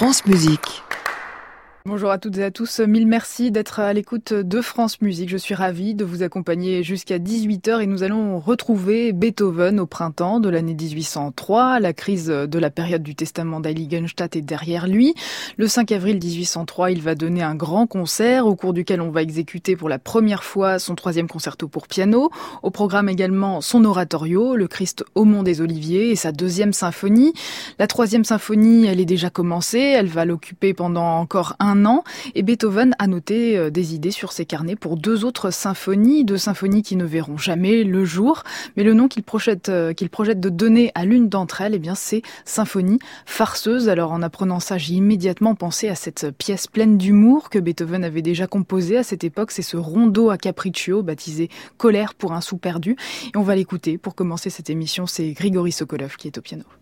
France Musique. Bonjour à toutes et à tous, mille merci d'être à l'écoute de France Musique. Je suis ravie de vous accompagner jusqu'à 18h et nous allons retrouver Beethoven au printemps de l'année 1803. La crise de la période du testament d'Heiligenstadt est derrière lui. Le 5 avril 1803, il va donner un grand concert au cours duquel on va exécuter pour la première fois son 3e concerto pour piano. Au programme également son oratorio, le Christ au mont des Oliviers et sa 2e symphonie. La 3e symphonie, elle est déjà commencée, elle va l'occuper pendant encore un an, et Beethoven a noté des idées sur ses carnets pour 2 autres symphonies, 2 symphonies qui ne verront jamais le jour, mais le nom qu'il projette de donner à l'une d'entre elles, eh bien c'est Symphonie farceuse. Alors en apprenant ça, j'ai immédiatement pensé à cette pièce pleine d'humour que Beethoven avait déjà composée à cette époque, c'est ce rondo a capriccio baptisé Colère pour un sou perdu, et on va l'écouter pour commencer cette émission, c'est Grigory Sokolov qui est au piano.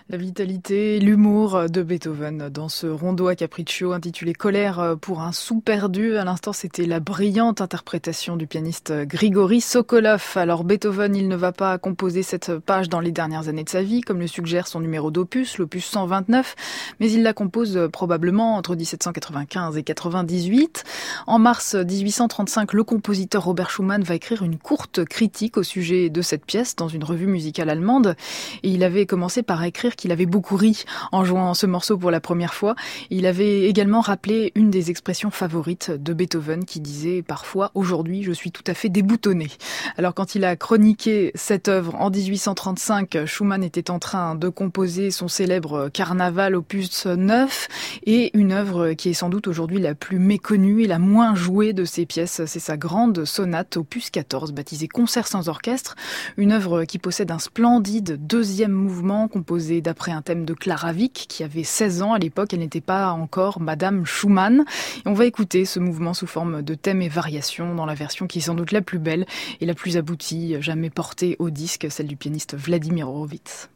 La vitalité, l'humour de Beethoven dans ce rondo a capriccio intitulé Colère pour un sou perdu. À l'instant, c'était la brillante interprétation du pianiste Grigory Sokolov. Alors Beethoven, il ne va pas composer cette page dans les dernières années de sa vie, comme le suggère son numéro d'opus, l'opus 129, mais il la compose probablement entre 1795 et 98. En mars 1835, le compositeur Robert Schumann va écrire une courte critique au sujet de cette pièce dans une revue musicale allemande. Et il avait commencé par écrire qu'il avait beaucoup ri en jouant ce morceau pour la première fois. Il avait également rappelé une des expressions favorites de Beethoven qui disait parfois « Aujourd'hui, je suis tout à fait déboutonné ». Alors quand il a chroniqué cette œuvre en 1835, Schumann était en train de composer son célèbre Carnaval opus 9 et une œuvre qui est sans doute aujourd'hui la plus méconnue et la moins jouée de ses pièces. C'est sa grande sonate opus 14 baptisée Concert sans orchestre, une œuvre qui possède un splendide deuxième mouvement composé d'après un thème de Clara Wieck, qui avait 16 ans à l'époque. Elle n'était pas encore Madame Schumann. Et on va écouter ce mouvement sous forme de thème et variation dans la version qui est sans doute la plus belle et la plus aboutie jamais portée au disque, celle du pianiste Vladimir Horowitz.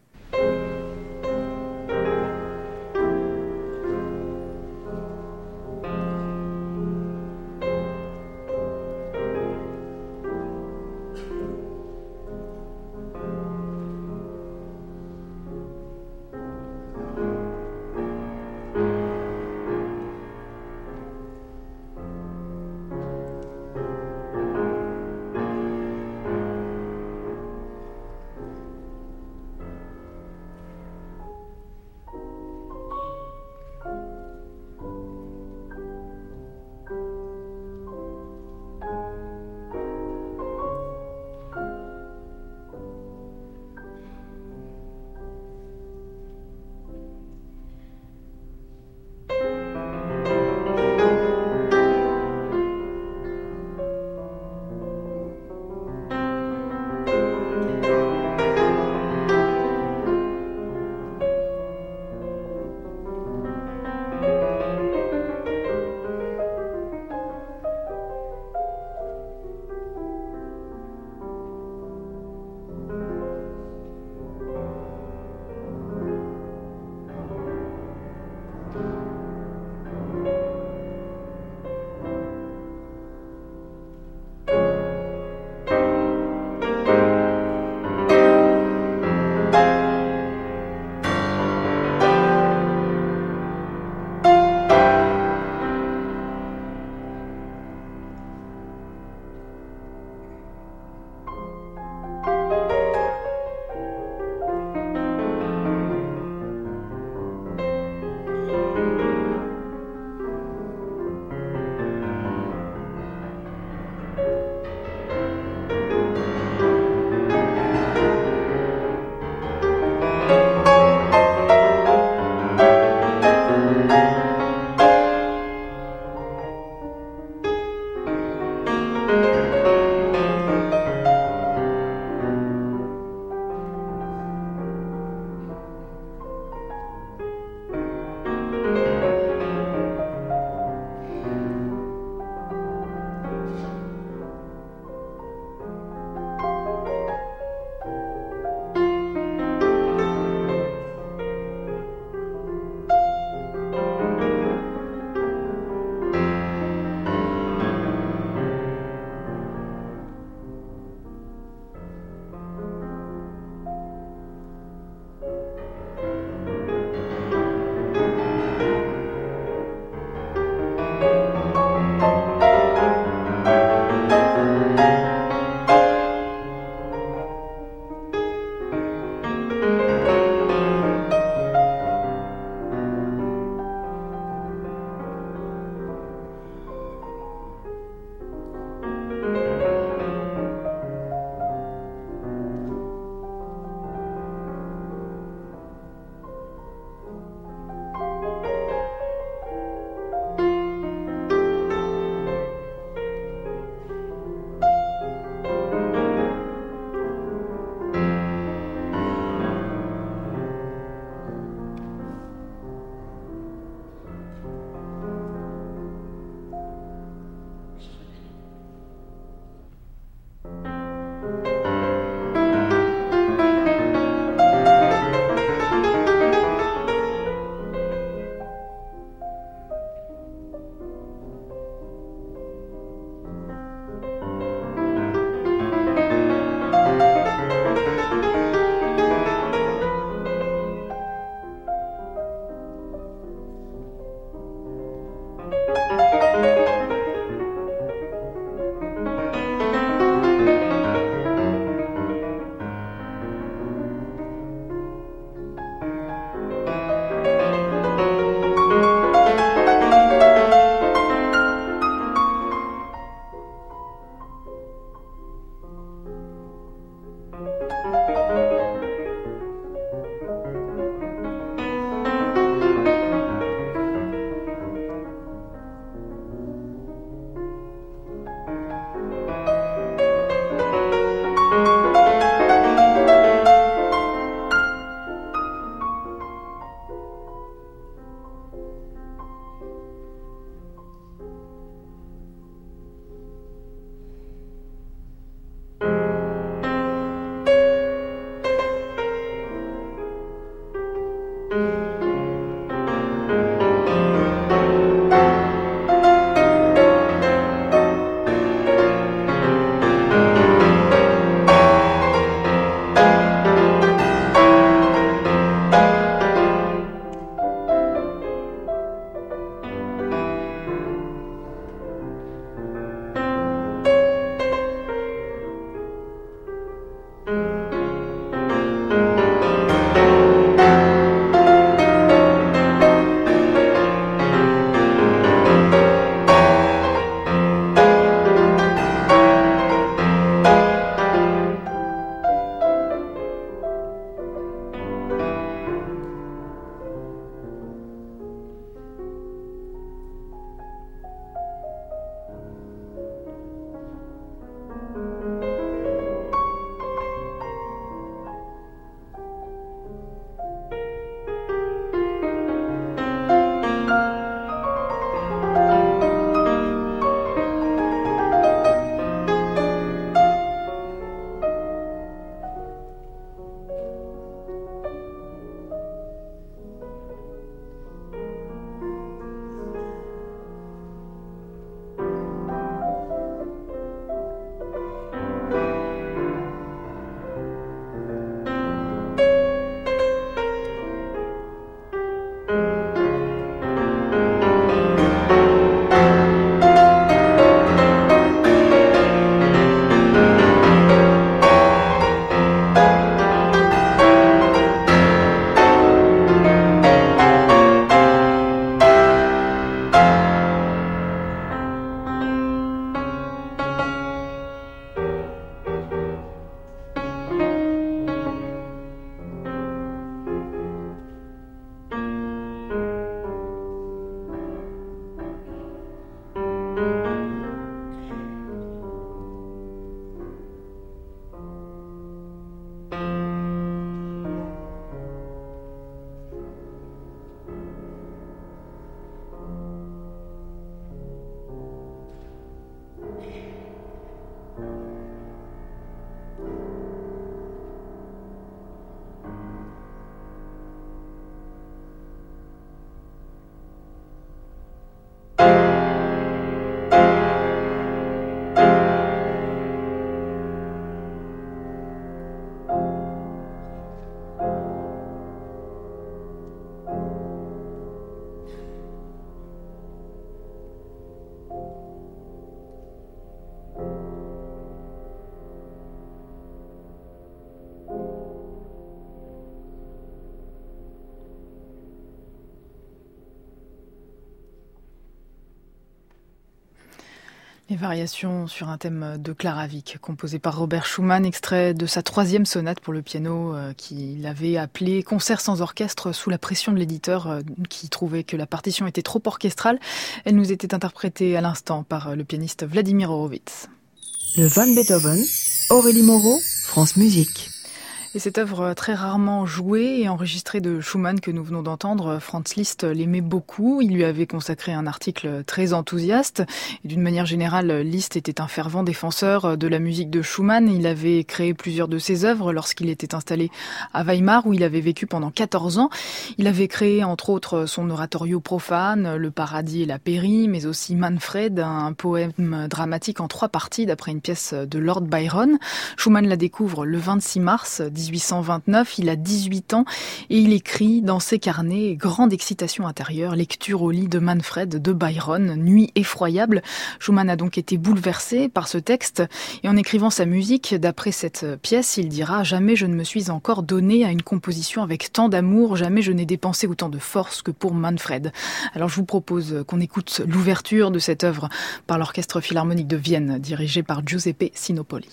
Et variations sur un thème de Clara Wieck, composé par Robert Schumann, extrait de sa 3e sonate pour le piano qu'il avait appelée Concert sans orchestre sous la pression de l'éditeur qui trouvait que la partition était trop orchestrale. Elle nous était interprétée à l'instant par le pianiste Vladimir Horowitz. Le Van Beethoven, Aurélie Moreau, France Musique. Et cette œuvre très rarement jouée et enregistrée de Schumann que nous venons d'entendre, Franz Liszt l'aimait beaucoup. Il lui avait consacré un article très enthousiaste. Et d'une manière générale, Liszt était un fervent défenseur de la musique de Schumann. Il avait créé plusieurs de ses œuvres lorsqu'il était installé à Weimar, où il avait vécu pendant 14 ans. Il avait créé, entre autres, son oratorio profane, Le Paradis et la Pairie, mais aussi Manfred, un poème dramatique en 3 parties d'après une pièce de Lord Byron. Schumann la découvre le 26 mars 1829, il a 18 ans et il écrit dans ses carnets « Grande excitation intérieure, lecture au lit de Manfred de Byron, nuit effroyable ». Schumann a donc été bouleversé par ce texte et en écrivant sa musique, d'après cette pièce, il dira « Jamais je ne me suis encore donné à une composition avec tant d'amour, jamais je n'ai dépensé autant de force que pour Manfred ». Alors je vous propose qu'on écoute l'ouverture de cette œuvre par l'Orchestre Philharmonique de Vienne, dirigé par Giuseppe Sinopoli.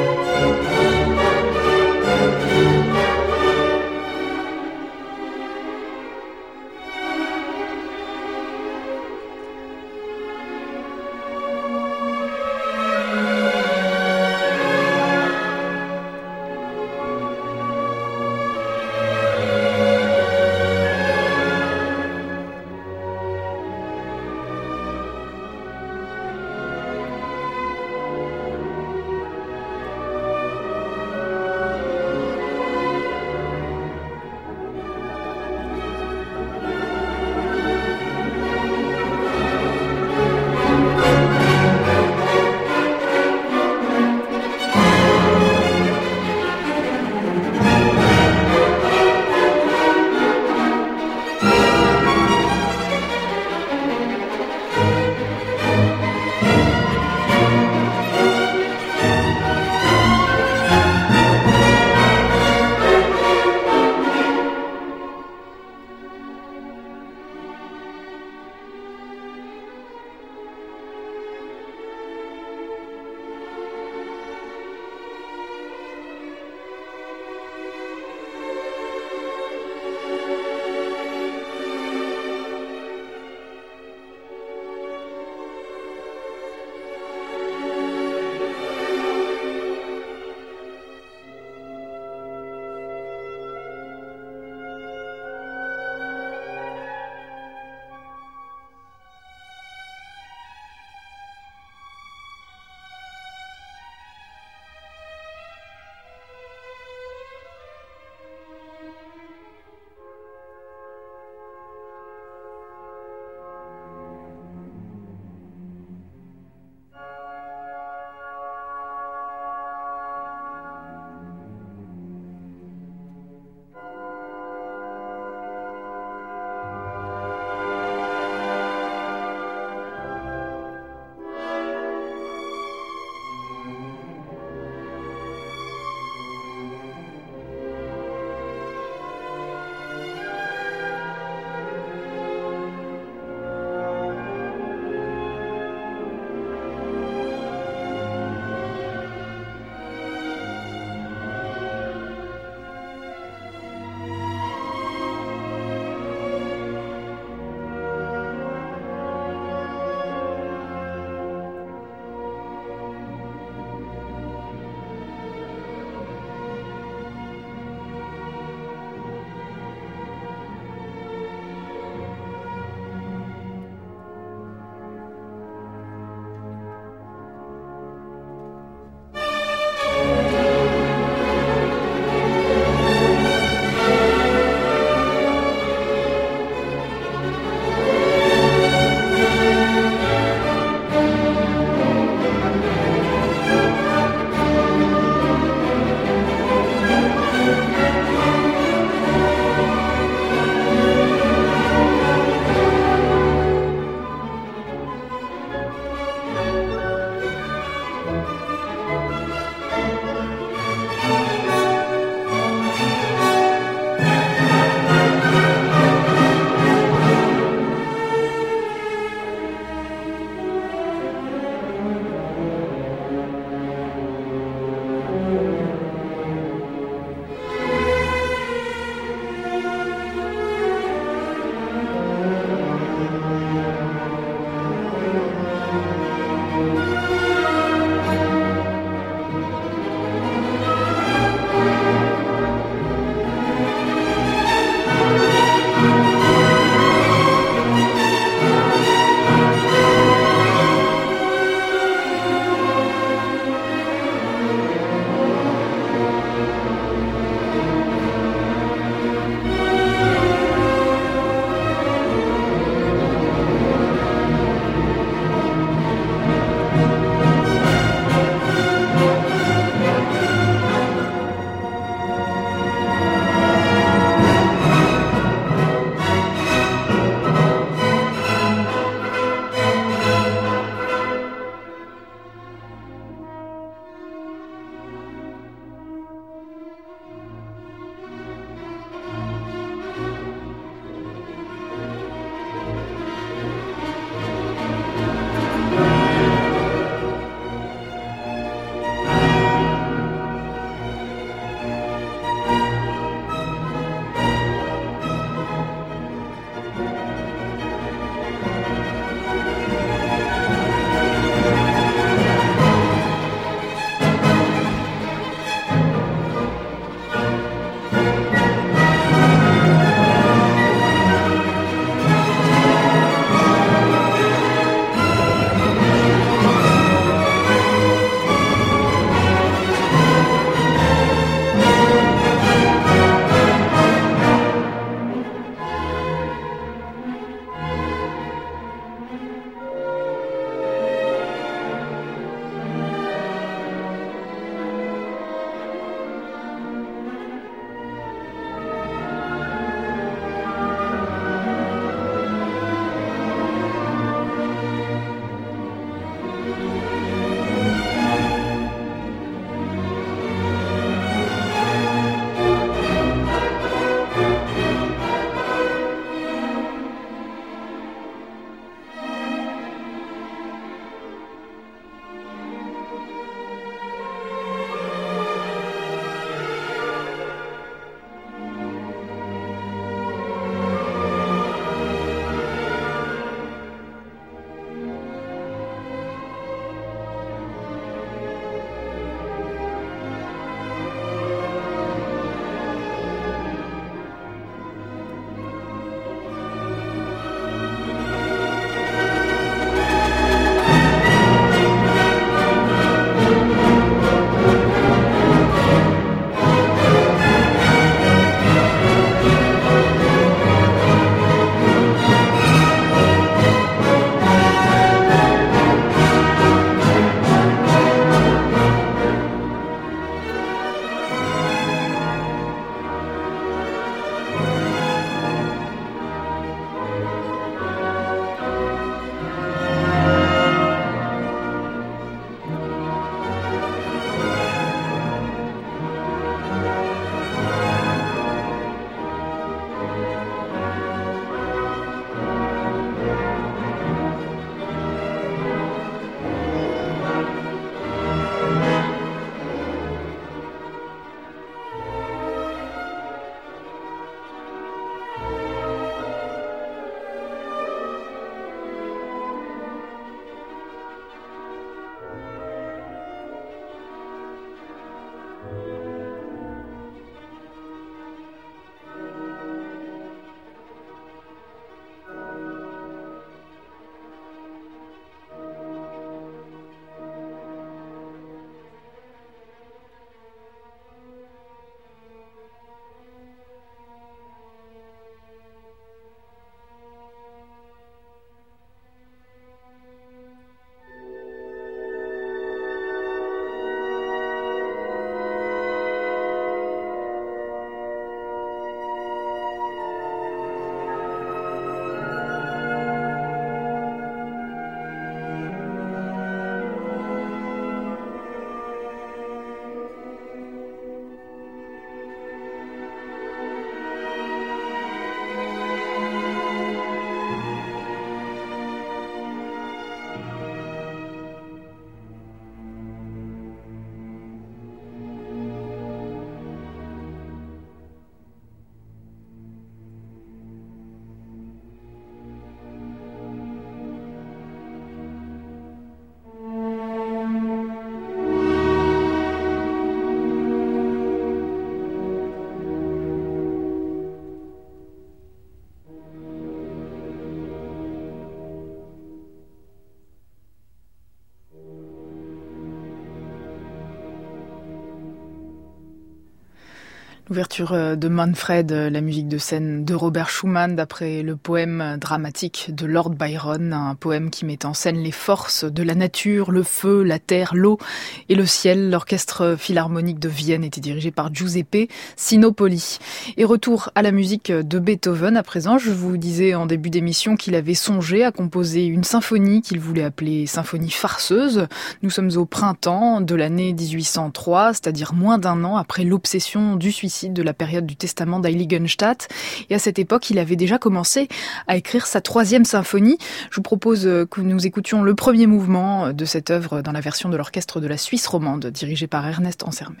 L'ouverture de Manfred, la musique de scène de Robert Schumann, d'après le poème dramatique de Lord Byron, un poème qui met en scène les forces de la nature, le feu, la terre, l'eau et le ciel. L'orchestre philharmonique de Vienne était dirigé par Giuseppe Sinopoli. Et retour à la musique de Beethoven à présent. Je vous disais en début d'émission qu'il avait songé à composer une symphonie qu'il voulait appeler symphonie farceuse. Nous sommes au printemps de l'année 1803, c'est-à-dire moins d'un an après l'obsession du suicide de la période du testament d'Heiligenstadt. Et à cette époque, il avait déjà commencé à écrire sa 3e symphonie. Je vous propose que nous écoutions le premier mouvement de cette œuvre dans la version de l'orchestre de la Suisse romande, dirigé par Ernest Ansermet.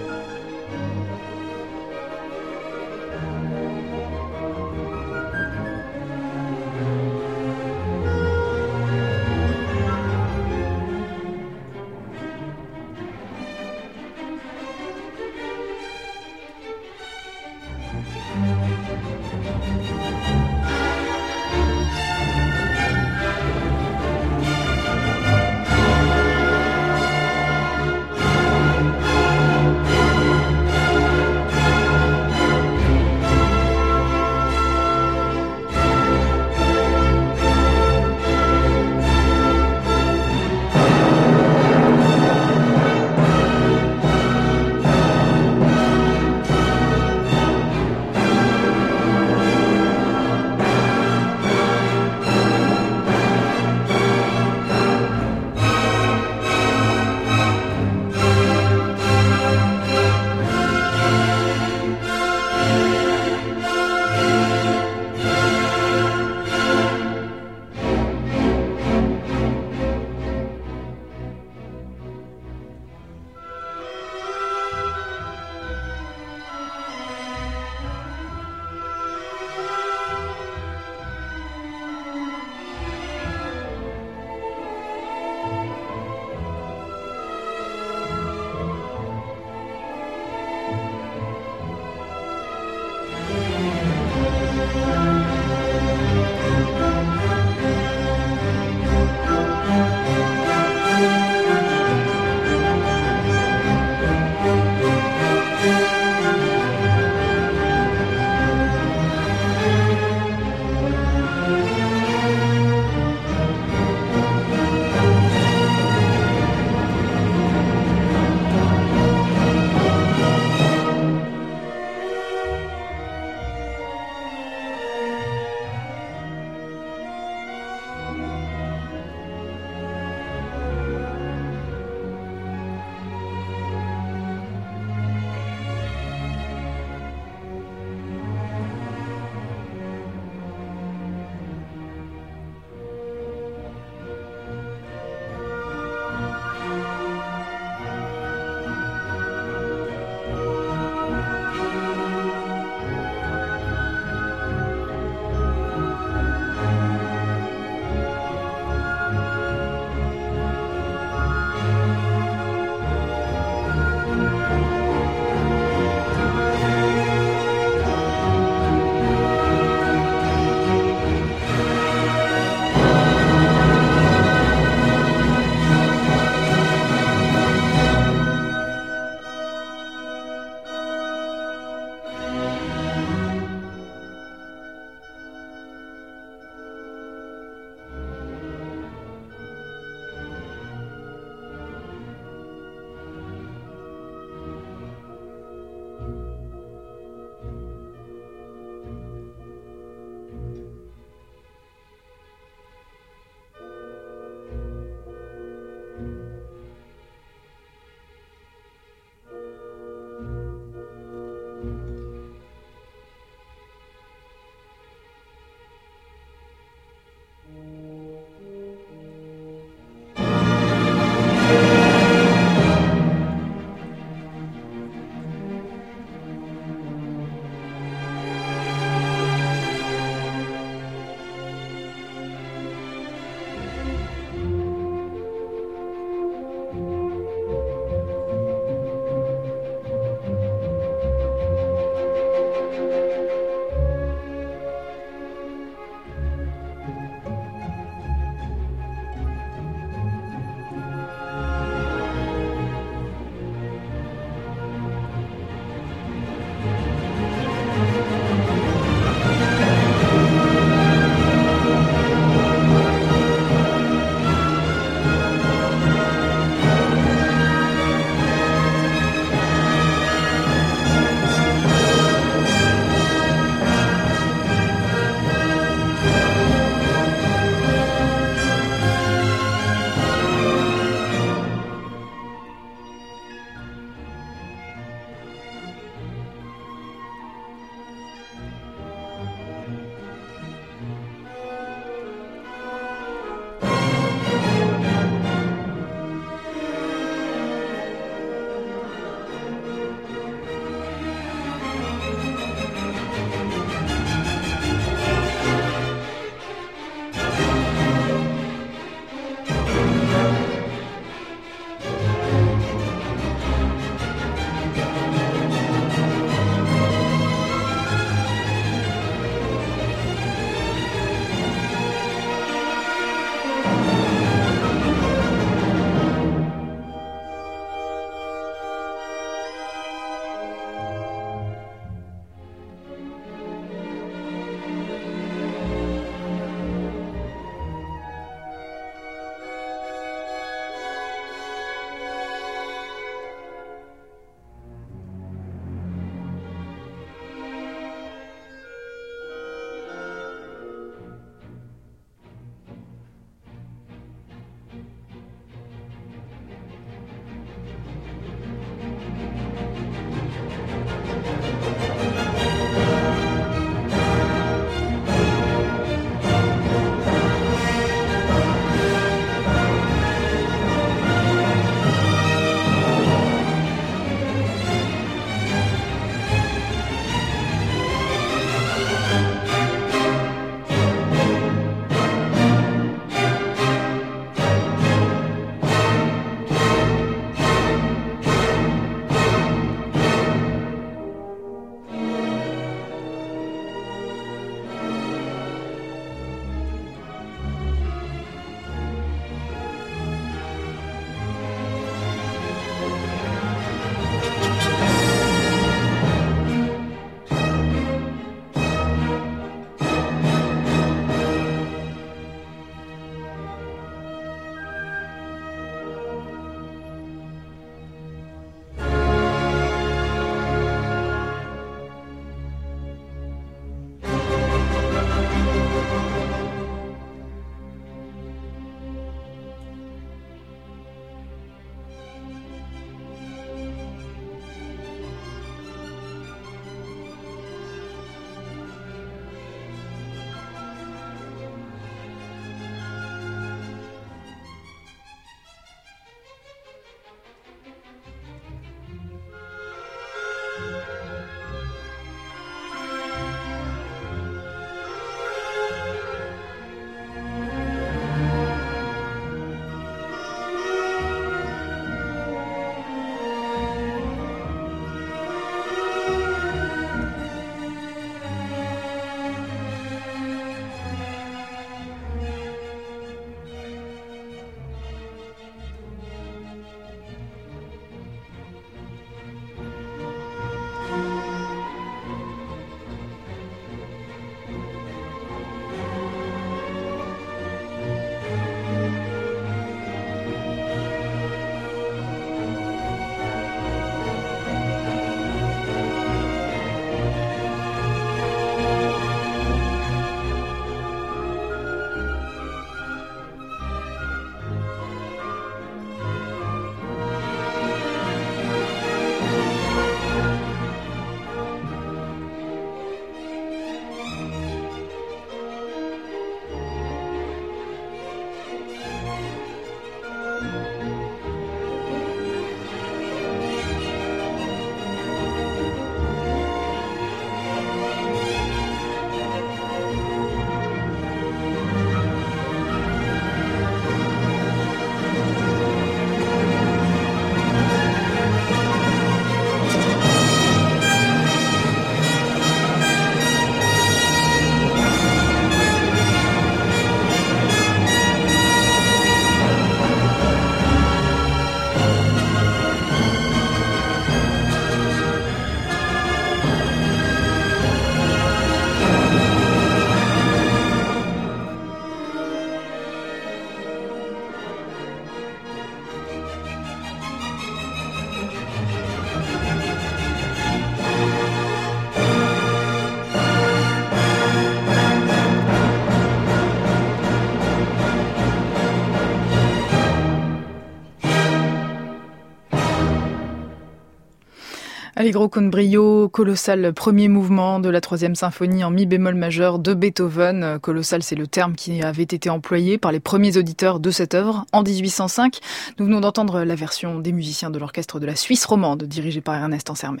Allegro con brio, colossal premier mouvement de la troisième symphonie en mi bémol majeur de Beethoven. Colossal, c'est le terme qui avait été employé par les premiers auditeurs de cette œuvre en 1805. Nous venons d'entendre la version des musiciens de l'orchestre de la Suisse romande, dirigé par Ernest Ansermet.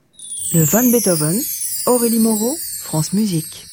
Le Van Beethoven, Aurélie Moreau, France Musique.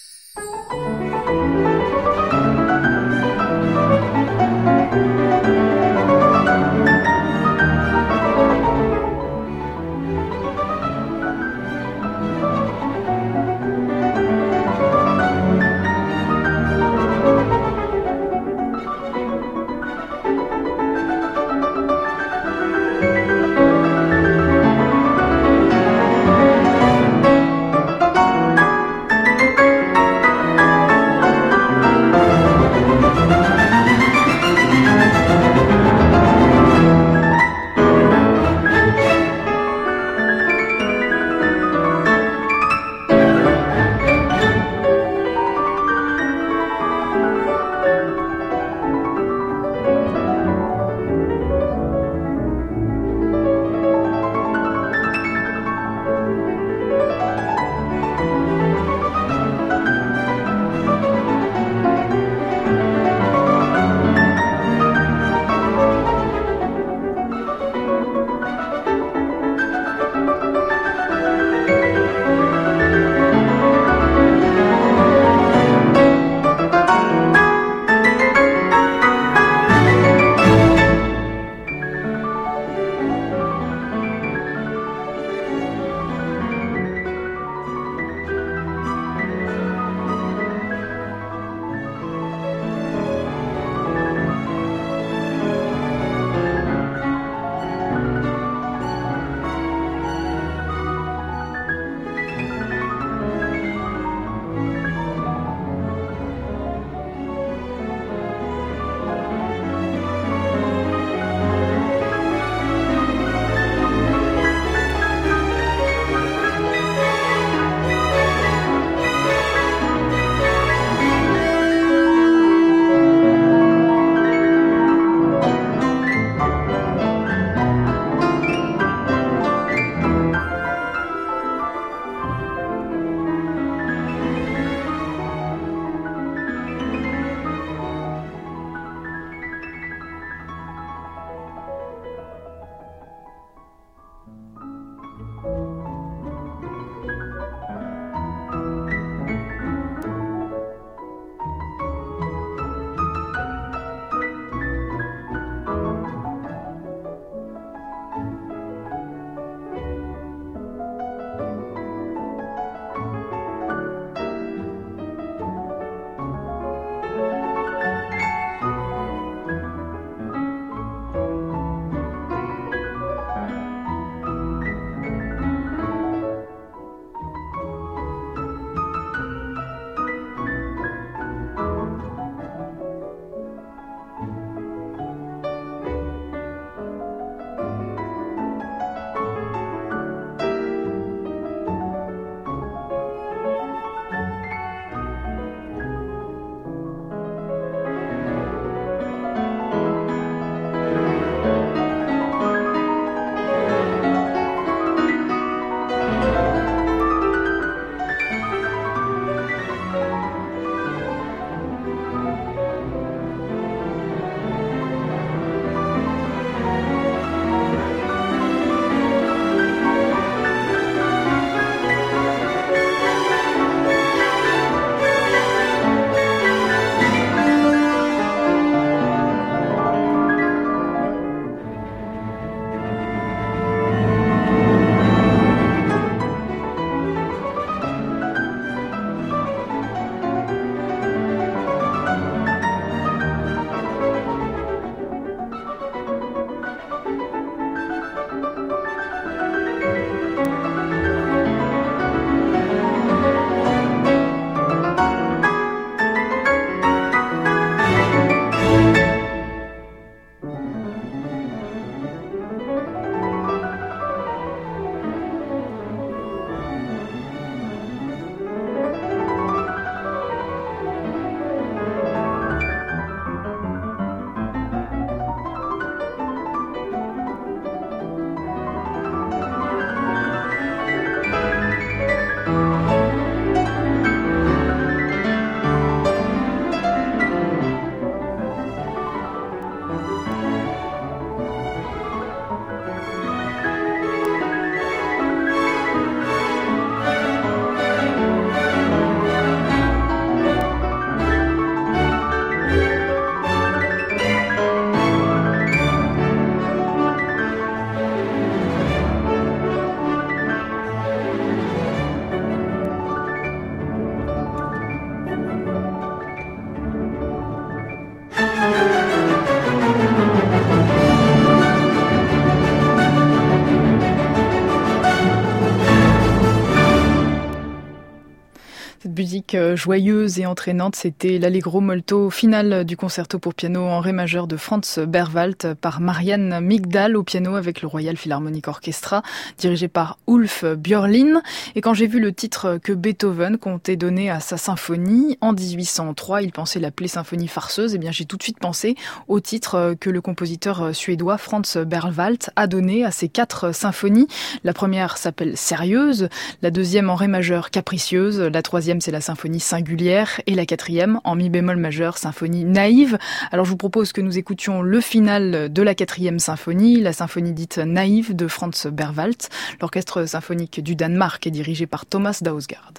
musique joyeuse et entraînante, c'était l'Allegro molto final du concerto pour piano en ré majeur de Franz Berwald par Marianne Migdal au piano avec le Royal Philharmonic Orchestra, dirigé par Ulf Björlin. Et quand j'ai vu le titre que Beethoven comptait donner à sa symphonie, en 1803, il pensait l'appeler symphonie farceuse, et bien j'ai tout de suite pensé au titre que le compositeur suédois Franz Berwald a donné à ses 4 symphonies. La première s'appelle Sérieuse, la deuxième en ré majeur Capricieuse, la troisième c'est la symphonie Singulière et la quatrième en mi bémol majeur Symphonie Naïve. Alors je vous propose que nous écoutions le final de la quatrième symphonie, la symphonie dite Naïve de Franz Berwald. L'orchestre symphonique du Danemark est dirigé par Thomas Dausgaard.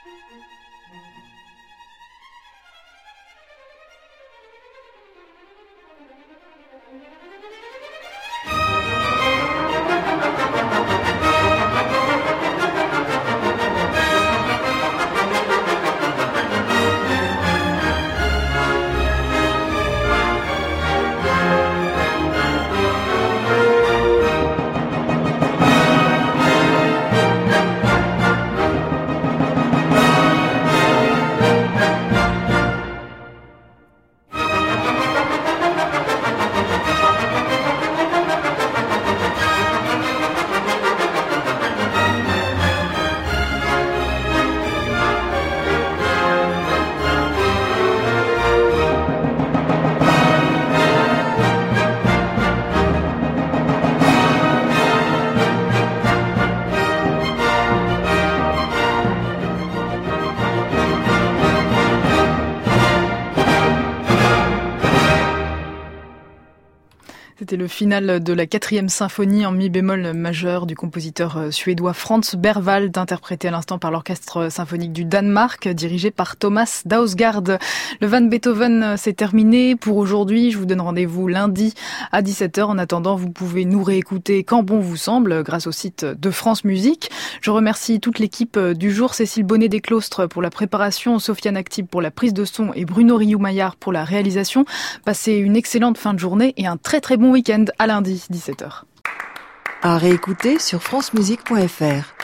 C'était le final de la 4e symphonie en mi bémol majeur du compositeur suédois Franz Berwald, interprété à l'instant par l'Orchestre symphonique du Danemark, dirigé par Thomas Dausgaard. Le Van Beethoven, c'est terminé pour aujourd'hui. Je vous donne rendez-vous lundi à 17h. En attendant, vous pouvez nous réécouter quand bon vous semble, grâce au site de France Musique. Je remercie toute l'équipe du jour, Cécile Bonnet-Desclostres pour la préparation, Sofiane Actib pour la prise de son et Bruno Rioux-Maillard pour la réalisation. Passez une excellente fin de journée et un très très bon week-end à lundi, 17h. À réécouter sur francemusique.fr.